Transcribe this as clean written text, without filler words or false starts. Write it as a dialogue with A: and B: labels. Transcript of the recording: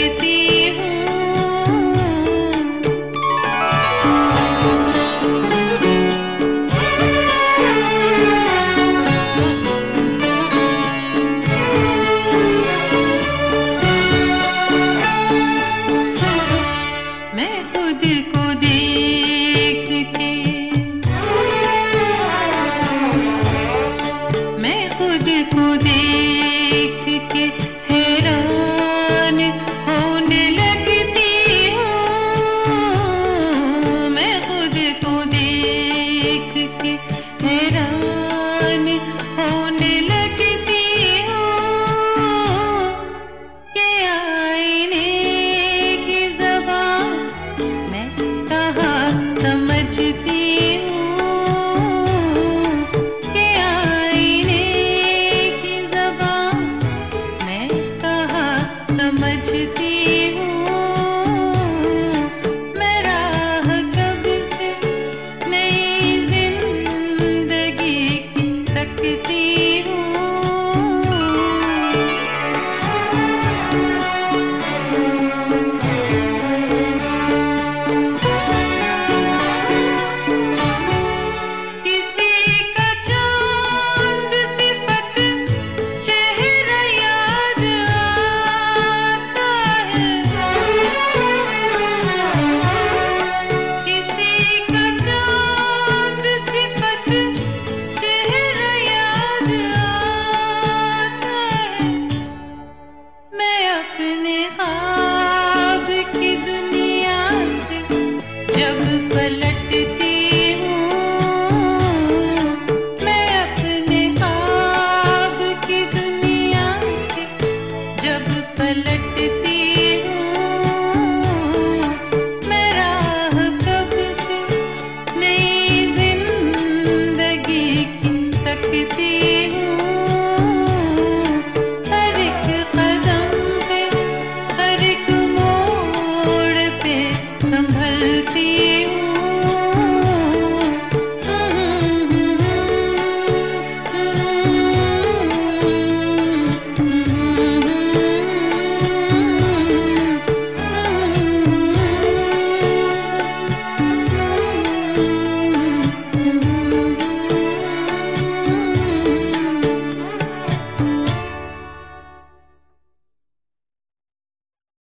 A: लगती हूँ। मैं खुद को देख के, मैं खुद को देख के हैरान होने लगती हूँ। मैं खुद को देख के हैरान होने लगती हूँ। कि आईने की ज़बान मैं कहाँ समझती हूँ। कि आईने की ज़बान मैं कहाँ समझती हूँ। मैं राह कब से नई जिंदगी की तकती हूँ। किसी का चांद सिफत चेहरा याद आता है। किसी का चांद सिफत चेहरा याद आता है। मैं अपने ख्वाब की दुनिया से जब पलटती हूँ। मैं अपने ख्वाब की दुनिया से जब पलटती